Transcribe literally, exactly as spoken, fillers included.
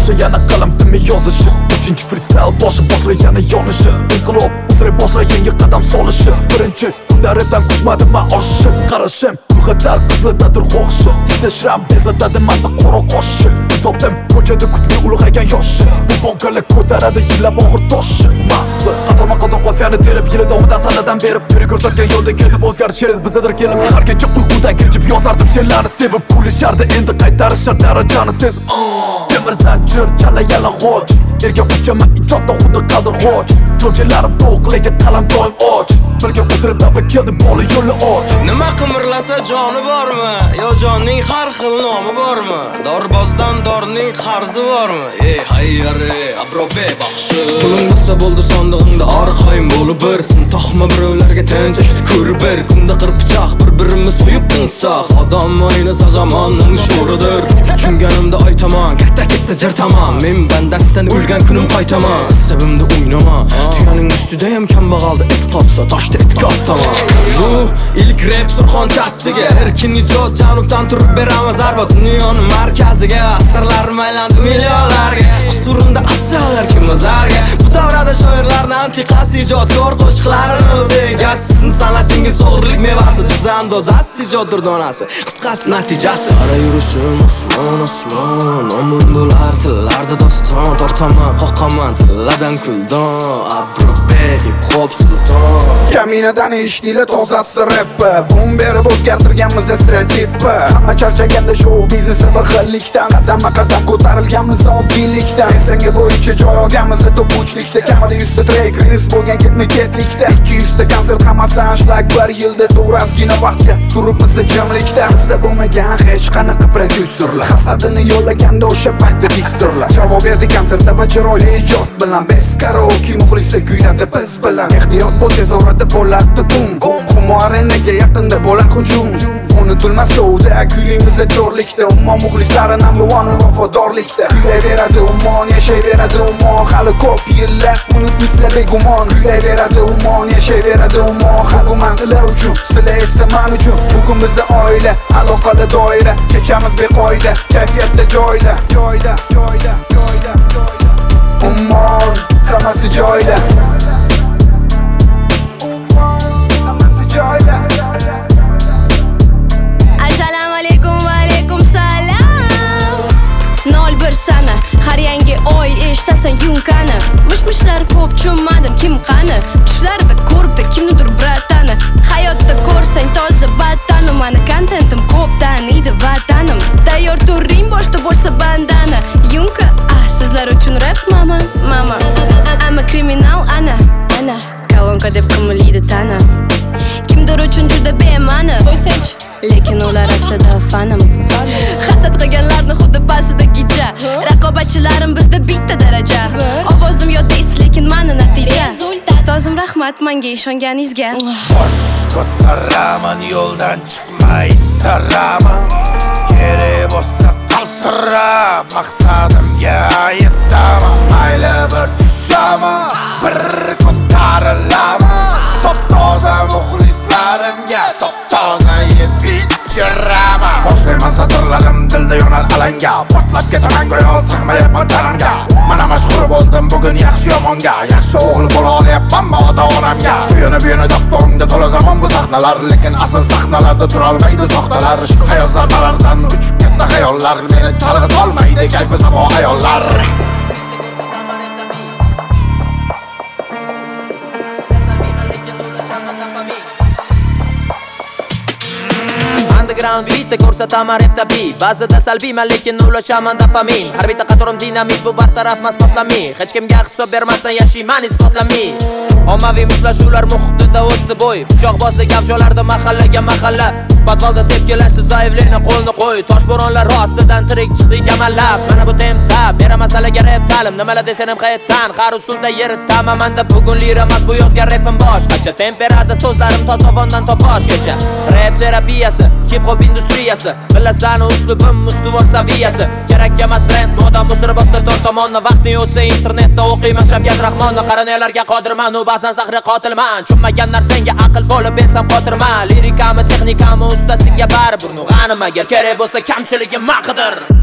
boshla yana qalam timi yozishi. Uchinchi freestyle boshi boshla yana yonishi. Inqilob uzra boshla yangi qadam solishi. Birinchi kunda rapdan kutmadim men oshishi. Qarashim uyg'otar qizlardadir xohishi. Ikkita shram bezatadi menda qora qoshi. Topdim ko'chada kutmay ulg'aygan yoshi. Bu bonkalar ko'taradi yillab og'ir toshi. Massa qatorma qator qofiyani terib yili davomida sanadan berib yuri ko'rsatgan yo'lda ketib o'zgarish kerak bizadir kelib. Har kecha uyqudan kechib yozardim she'rlarni sevib kulishardi endi qaytarishar darajani sezib. Temir zanjir chala yalang'och erga uchaman ijodda xuddi qaldirg'och. Jo'jalarim to'q lekin qalam doim och. Birga o'sirib davra keldi bola yo'li och. Nima qimirlasa joni bormi? Yo jonning har xil nomi bormi? Dorbozdan dorning qarzi bormi? Ey hayyare abrobe baxshi. Puling bo'lsa bo'ldi sondig'ingda orqaym bo'lib birsin. To'xma birovlarga tinchishni ko'rib bir kunda qirpichoq bir-birimizni so'yib tinsoq. Odam o'ynasa zamonning sho'ridir. Tushunganimda aytaman, katta ketsa jir tamam. Men bandasidan o'lgan kunim qaytaman. Sabimda o'ynama. Tuyaning ustida ham kambag'alda it qopsa, toshda it qotaman. Bu ilk rap surxonchasiga erkin ijod janubdan turib beramiz zarba dunyoning markaziga. Asrlarim aylandi millionlarga. Qusurimda asarlar kimazarga. Bu davrada shoirlarni antiqasi ijodkor qo'shiqlarini o'ziga. Sizning san'atingiz o'g'irlik mevasi, tuzandoz ijoddir donasi. Qisqasi natijasi. Qara yurishim osmon osmon, omon bo'lar tillarda doston. Tortaman, qoqaman tilladan kuldon. Abrobe hip hop sulton. Kaminadan eshitila tozasi rap. Bum berib o'zgartirganmiz stereotip. Hamma charchaganda show biznesi bir xillikdan. Qadamma qadam ko'tarilganmiz oddiylikdan. Senga bo'yicha joy olganmiz top uchlikda. Kamida yuzta track release bo'lgan ketma ketlikda. ikki yuz ta konsert hammasi anshlag bir yilda to'g'razgina vaqtga turibmiz jimlikda. Bizda bo'lmagan hech qanaqa prodyuserlar. Hasadini yo'llaganda o'sha paytda diktorlar. Javob berdi konsertda va chiroyli ijod bilan. Biz karaoke muxlisi kuyladi biz bilan. Ehtiyot bo'l tez orada bo'ladi bum. Humo arenaga yaqinda bo'lar hujum. Unutilmas sovda kuylaymiz jo'rlikda. Ummon muxlislari number one vafodorlikda. Kuylayveradi ummon, yashayveradi ummon. Hali ko'p yillar unutmisizlar begumon. Kuylayveradi ummon, yashayveradi ummon. Haguman sizlar uchun, sizlar esa men uchun. Bugun bizni oila, aloqali doira. Kechamiz beqoida, kayfiyatda joyda, joyda, joyda, joyda, joyda. Ummon, hammasi joyda. Assalomu alaykum va alaykum salom. nol bir sana har yangi oy eshitasan yunkani. Mishmishlar ko'p tushunmadim kim qani. Tushlarda ko'ribdi kimnidir bratani. Hayotda ko'rsang toza batani. Mani kontentim ko'p taniydi vatanim. Tayyor turing boshda bo'lsa bandani. Yunka ah sizlar uchun rap mama mama. Ama kriminal ana ana. Kolonka deb qimillaydi tana. Kimdir uchun juda bema'ni qo'ysang, lekin ular aslida fanim. Hasad qilganlarni xuddi pasida gicha. Raqobatchilarim bizda bitta daraja. Ovozim yodda es, lekin mani natija. Ustozim rahmat menga ishonganingizga. Bosh ko'taraman yo'ldan chiqmay taraman. Kerak bo'lsa qaltira, maqsadimga yetaman. Mayli bir tushaman, bir ko'tarilaman. Top toza muxlislarimga top toza yeb ichiraman. Boshlayman satrlarim dilda yonar alanga. Portlab ketaman go'yo sig'mayapman taranga. Mana mashhur bo'ldim bugun yaxshi yomonga. Yaxshi o'g'il bo'la olyapman ota onamga. Buyona buyona zaptonda to'la zamon bu sahnalar. Lekin asl sahnalarda turolmaydi soxtalar. Hayot zarbalaridan uchib ketdi xayollar. Meni chalg'ita olmaydi kayfi sabo ayollar. Underground beatda ko'rsataman rap tabiiy. Ba'zida salbiyman lekin ulashaman dopamin. Har bitta qatorim dinamit bu bartaraf mas potlami. Hech kimga hisob bermasdan yashayman isbotlami. Ommaviy mushtlashuvlar muhitida o'sdi bo'y. Pichoq bosdi gavjolarda mahallaga mahalla. Podvalda tepkilashdi zaявление qo'lni qo'y. Tosh bo'ronlar rostidan tirik chiqdi gamallab. Mana bu tempda bera masalaga rap ta'lim. Nimalar desam ham qaytdan har usulda yeritama. Menda bugun lira emas bu yozgan rapim boshqacha. Temperada so'zlarim totovondan toposhgacha. Rap terapiyasi, hip hop industriyasi. Bilasan uslubim ustuvor saviyasi. Kerak emas trend, moda musribotda to'rt tomonni. Vaqting o'tsa internetda o'qiyman Shavkat Rahmonni. Qaranelarga qodirman, u ba'zan zahri qotilman. Tushunmagan narsangga aql bo'lib ensam qotirman. Lirikami, texnikami ustasiga baribir. G'anim agar kerak bo'lsa kamchiligim maqidir.